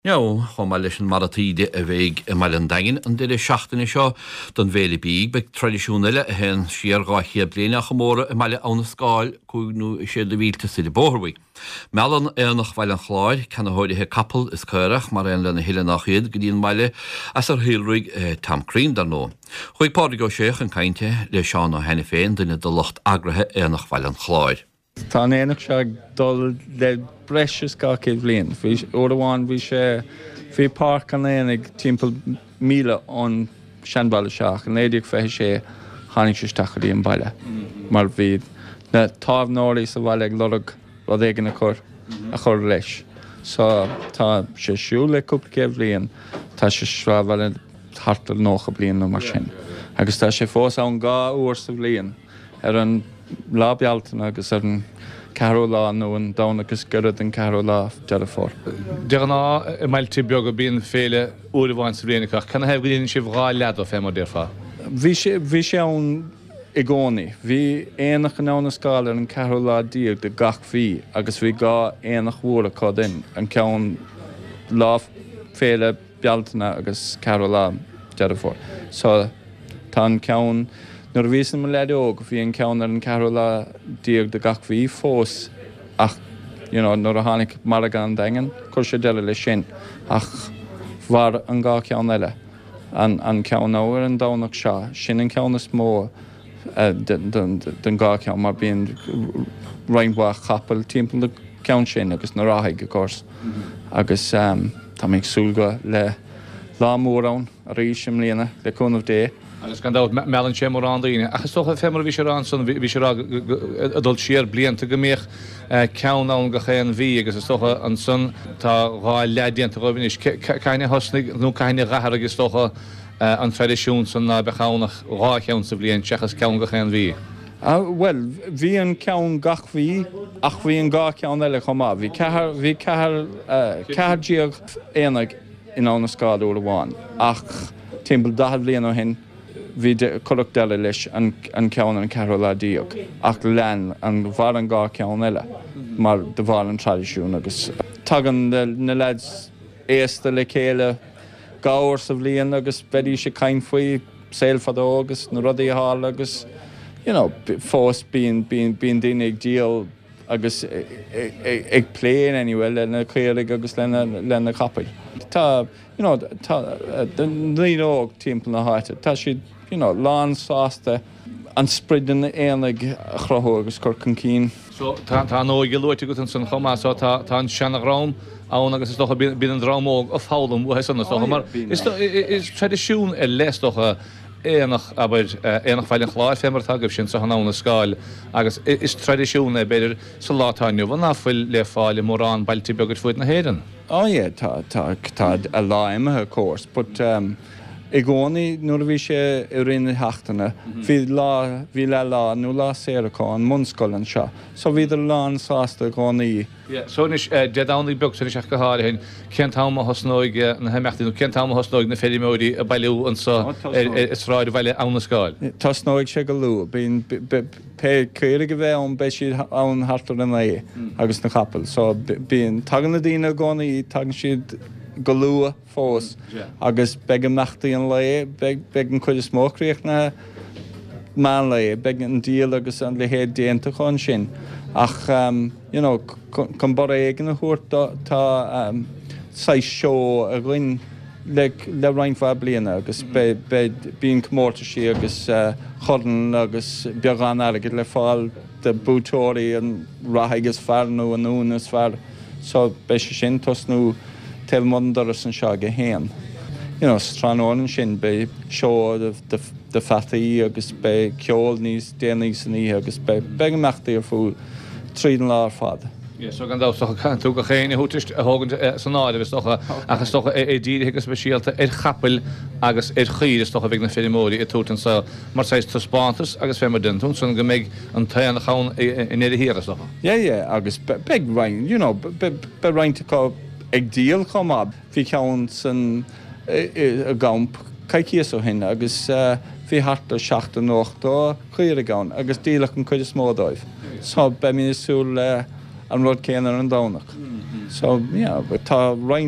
Jo, chum leis an maratíide a bheith i meile an dain an duine seachtainna seo don bhéla bíig be tradiisiúnile a hen siar gáithí bliana chamóra i meile anna scáil chuú i sé de bhílte si de bórhaí. Meallan éannach bhil an chláir cena háirithe capal is cóireach mar an lena hiile nach chéad go dtíon meile as ar héilraig tamcrín dar nó. Chuig páda go séach an cainte le seán ó hena féin duine do locht agrathe éannach bhil an chláir. Tá éanaach se dul le breis ga céad bblion. Bhí óháin bhí sé bhí parc an éananig timpeall míle ón seanbaile seach an éidir fé sé tháinig sé stachaí an baile. Mar bhí na tábhnáirí sa bhile ag lorug rud éigen a chur leis. So tá sé siú le cúpla céad bblion tá sé srá bhile hartar nócha blion nó mar sin. Agus tá sé fós an gá uair sa bblion ar an lábealtain agus ar an caró lá nó an dána agus gurad an caró lá dead a fór. Dear ná i mailte beag a bíon féile uairháin sa bblianaach. Can hebh gríonn si bhrá lead ó fé mar déirfá? Bhí sé ann i gcónaí. Bhí éanach an ána scáil ar an caró lá díag de gach bhí agus bhí gá éanach mhór a cod in an ceann lá féile bealtainna agus caró lá dead a fór. So tá an ceann nuair bhí san leid óg, bhí an ceann ar an caró lá díag de gach bhí fós ach nuair a tháinig margan daingan, chuir sé deile le sin ach bhar an gá ceann eile. An ceann áir an dánach seo, sin an ceann is mó den gá ceann mar bíon roiinbha chapel timpeall le ceann sin agus na ráthaigh go cós. Agus tá mbeidh súilga le lámórán a ríis mbliana le cúnmh dé. Agus gan dáit meallan sé mar an daoine. Achas tócha fémar bhí sé an san bhí sé adult siar blianta go méoch ceann an go chéan bhí agus is tócha an san tá gá leidíanta roimhin is caiine hosnig nó caiine rathar agus tócha an tradiisiún san ná bechánnach rá ceann sa blion teachas ceann go chéan bhí. Well, bhí an ceann gach bhí ach bhí an gá ceann eile chumá. Bhí cethar díag éananig in ána scáil uair amháin ach timpeall 10 bliain ó hin bhí chuach deile leis an ceann an caró lá díag ach lean an bhar an gá ceann eile mar de bhar an tradiisiún agus tagan na leid éasta le chéile gáir sa bblion agus bedí sé cain faoi saolfad agus na rudaí hall agus fós bíon daine ag díal agus ag pléin anyway lena chéalaigh agus lena chapail. Tá den líóg timpeall na háite. Tá siad lán sásta an spridan éananig chrathó agus chur chun cín. So tá nóige luirte go an san chomá tá an seanach rám ann agus is docha bí an rámóg a fálam bh sanna socha mar is tradiisiún les docha éanach éanach bhil an chláir fémar tagabh sin sa nána scáil agus is tradiisiún beidir sa látáinniu bh náfuil le fáil mórrán bailtí beagad fuid na héan. Tá a láimethe cós, but i gcónaí nuair a bhí sé i rinne heachtainna, bhí le lá nó lá séaracáin munscoil an seo. So bhí lán sásta gcónaí. So is deadánlaí beg san seach go háir hin ceantáma hosnóige na heachtainú ceantáma hosnóig na féidirmóí a bailú an sa is ráid bhile anna scáil. Tá snóig sé go lú, bíon céir go bheith an béis siad ann hartar an é agus na chapel. So bíon tagan na dtíine gcónaí tagan siad go lua fós agus beag an nachtaí an le beag an chuid smócríoch na man le beag an díal agus an le héad déanta chun sin ach chun bar éigen na thuairt tá sa seo a ghain le roiinfá bliana agus bíon cummórta sí agus chodan agus beagán airgid le fáil de bútóirí an rathaigh is fear nó an nún is fear so beis sin tosnú tell mundar san seo go héan. Stránóin sin be seo de fataí agus be ceol níos déanaí san í agus be meachtaí ar fú tríd an lár fad. So gan dáach tú go chéine hútist a hágan san áide bheits agus stocha ddíir agus speisialta chapel agus chiir stocha bheith na féimóí i tútan sa mar seis taspátas agus fé mar dentún san go méid an taanna chaán in éidir híar stocha. Ja, agus beg rein, be reinta ag díal chumá bhí ceann san a gamp caiicias ó hin agus bhí harta 7-8 chuir a gán agus díalach an chuid smódáibh. So be mí súil an rud céanar an dánach. So tá roint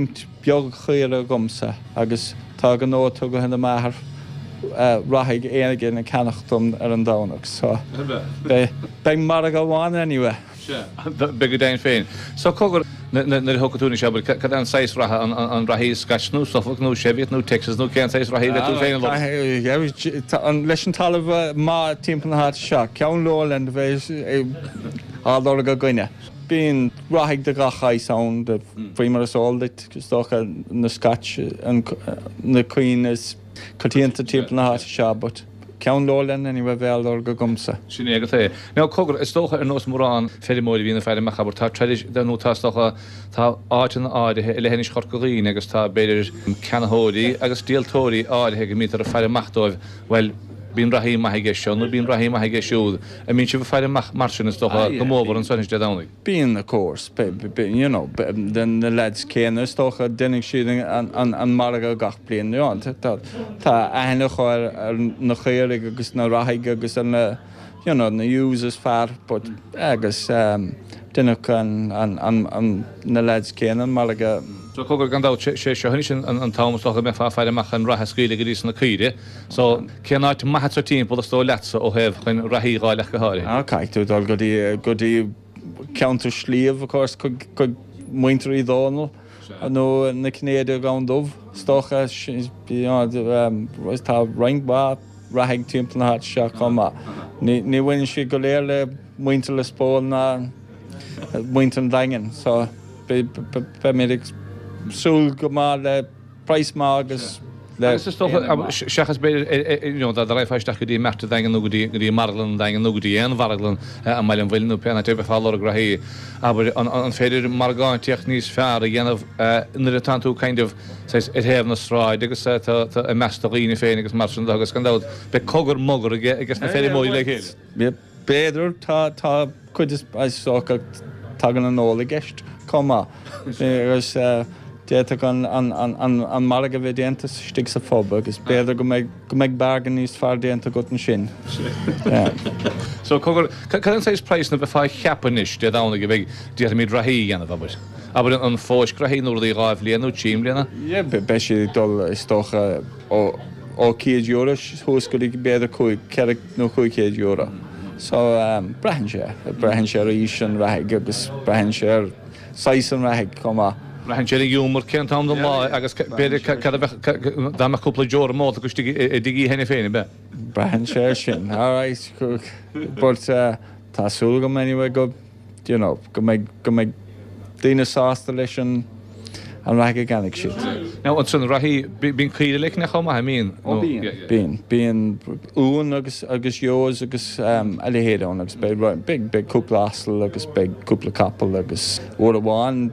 beag chuir gomsa agus tá an nóta go hena maithar rathaigh éanaige na cenachtum an dánach. So be mar go bháin anyway. Be dain féin. So cogur na hocaúna se cad an 6 ratha an rahíí Scotnú, Suffolk nó Cheviot nó Texas nó cean 6 rahíí tú féin an leis an talamh má timp na hat seo ceann Lowland bheitsádó go gcuine. Bíon rathaigh de gachaid sound de bhrímar asáldait gus dócha na Scotch na Queen is cotíanta timp na hat seo, but ceann Lowland anyway bheallar go gomsa. Sin éige é. Ná cogur is tócha ar nós mórrán féidirmóí hína féidir mechabar tá nó tástocha tá áitin áidethe le henis chorcaín agus tá beidir ceanthóí agus díaltóirí áidethe go mítar a féidir machtóibh well bín rahí maithige seo, nó bín rahí maithige siúd, a mín si bh féidir marsin is tócha go móbar an sonis de dánaigh. Bíon of course, you know, den na lads céanna is tócha dennig siad an marga gach blian nuán. Tá aithne chuir na chéirigh agus na rathaigh agus an you know, na users fear, but agus dunnach an na lads céanna marga. So cogur gan dá sé hanis an támstocha me fá féidir meach an ratha scuile go dtí na cuide, so ceanáid maithe timp a stó lesa ó hebh chuin rahíí gáileach go háirí. Caiitú dul go dtí ceantar slíomh of course go muinterí dónal nó na cnéide gan dubh stocha tá reingbá rathaigh timp na hat seo chumá. Ní bhain si go léir le muintear le spóil na muint an daingen, so be méidir súl go má le price má agus Seachas beidir a raifáisteach go dtí merta dagan nó go dtí marlan dagan nó go dtí an bharlan a mailen bhfuilnú peanna tebe fáil a graí, aber an féidir margáintíocht níos fear a dhéanamh nar a tanú kind of it hefh na sráid agus a meastaíine féin agus mar agus gan dád be cogur mogur agus na féidir móí le chéile. Béidir tá chuidir socha tagan an nóla gist comá agus déta an marga bheith déanta stig sa fóba agus béidir go méid bagan níos fear déanta go an sin. So cogur can séis preis na bheith cheapanis de dána go bheith déta míad rahíí anna bhabir. Aber an fós grahí nó í gáibh líana nó tíim líana? Be sé dul is tócha ó €100 thús go dtí béidir ceirc nó €200. So brehan sé ar ís an rathaigh agus brehan sé ar 6 an rathaigh comá. Rahan sé dúmar cén tám do lá agus beidir dáach cúpla deor mód agus digí hena féine be. Brehan sé sin áráis but tásúla go anyway go méid daoine sásta leis an rathaigh ganig siad. Now an san rahí bín chuide le na chomá mín. Bíon úin agus jóos agus ahéadán agus be cúpla astal agus be cúpla capal agus ó bháin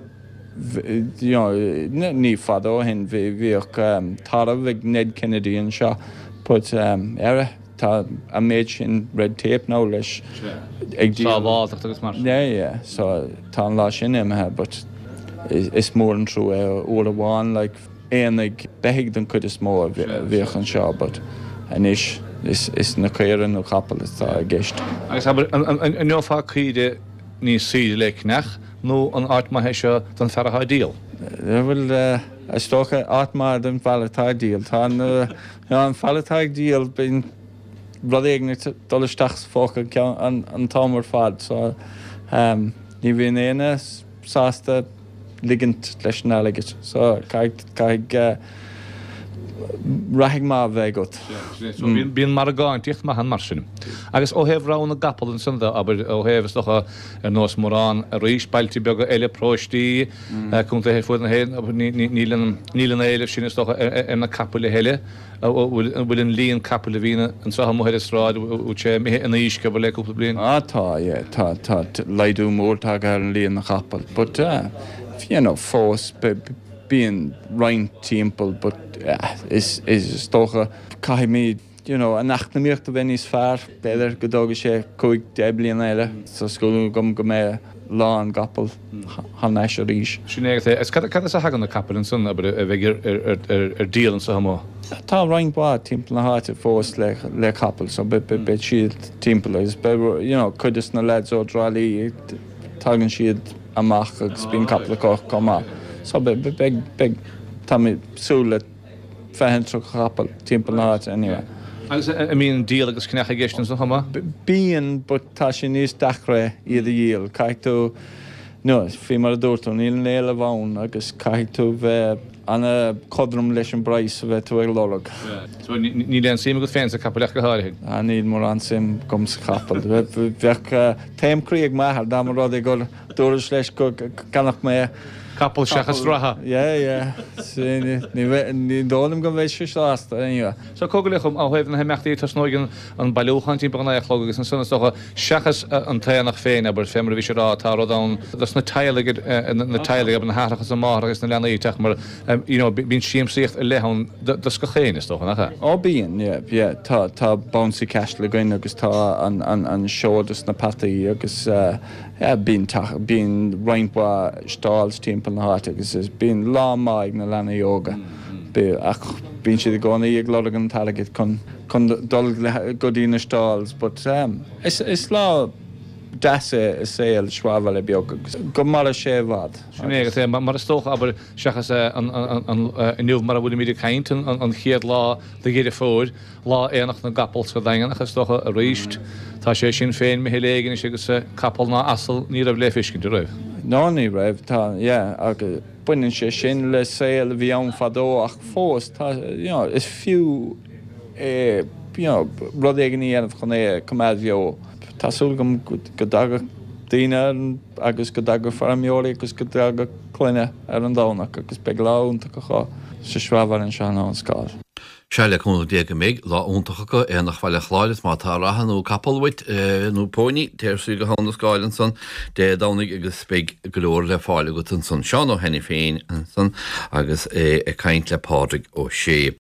ní fadó hen bhíoh tarmh ag Ned Kennedy an seo, but era tá a méid sin red tape ná leis ag díáach agus mar. So tá an lá sin imethe, but is mór an trú ó bháin le éananig beigh den chud is mó bhíoch an seo, but inis is na chéan nó capal tá a gceist. Agus an neofá chuide níos síide le nach nó an áitmathe seo don ferratá díal. Bhfuil tócha áitmar den falltá díal. Tá an falltá díal bin bradéagna dolisteach fócha an támar fad, so ní bhíon éine sásta ligint leis an aigeid, so caiig raigh má bheith got. Bíon mar gáintíocht má an mar sin. Agus ó hebh rán na gapal an sunda, aber ó hebh stocha ar nós mórrán a rís bailtí beag eile próistí chunta hé fuid na héin, aber nílan éile sin stocha ar na capal heile, bhfuil an líon capal bhíine an sa mó heidir sráid ú sé mé an ísce bh le cúpla blion. Tá leidú mórtá ar an líon na capal, but fós bíon rein timppel, but is stocha caiimid a nacht na míocht a bheith níos fearr, beidir go dóga sé 5 bliain eile, sa scoilú gom go mé lá an gapal hanéis a ríis. Sinnéige is cad a hagan na capal an sun, aber a bheith ar díalan sa hamá. Tá rein bá timppel na háte fós le capal, so be siad timppel is chuidir na leds ó drálí tagann siad amach agus bíon capla coch comá. So beg tá súla fehantra chapel timp na anyway. I mean díal agus cnecha ggéistin sa chuma? Bíon but tá sin níos dachra iad a díal caiitú no fi mar a dúirtú níl néile bhán agus caiitú bheith anna codrum leis an brais a bheith tú ag lorug. So ní an sim go féin a capach go háirigh? A níl mar an sim gom sa chapel. Bheith téimcríag maithar dá mar rud ag go dúras leis go ganach mé Capel seachas ratha. Yeah. Ní dólam go bhééis se lásta anniu. So cogalchum á heh na heachtaí tasnóigen an bailúchantí bana chlog agus an sunna socha seachas an taannach féin aber fémar bhí rá tárádán das na teilige na teilige ab an háachchas an mágus na lenaí teach mar bín siimsíocht a lehann das go chéin is toch nach. Ó bíon, tá bouncy cash le goin agus tá an seodas na pataí agus bín roiintba stáils timp na háte agus is bíon lámáid na lena yoga. Bín siad gcóna ag glóda an talagid chun dul go dtí na stáils, but is lá deasa is saoil srábhil le beag go mar a sé bhd. Sinné mar tóch aber seachas an nuúh mar a bhfuil míidir caiint an chiad lá de géidir fór lá éanach na gapal go dagan achas tócha a ríist tá sé sin féin me hélégan is agus capal ná asal ní a bléfiscin de raibh. Ná ní raibh tá agus buinn sé sin le saoil bhí an fadó ach fós is fiú rud éigen íanamh chun é cumad bheo. Tásúil gom go daga daine agus go daga farmjóí agus go daga cluine ar an dánach agus beglánta go chá sa srábhar an seán an scáil. Seile chun déag méid lá úntacha go nach bhile chláiles má tá rathanú capalhaid nó póní téirsú go hána scáilen san dé dánig agus speig golóir le fáile go an san seán ó henna féin an san agus caiint le pádraigh ó sé.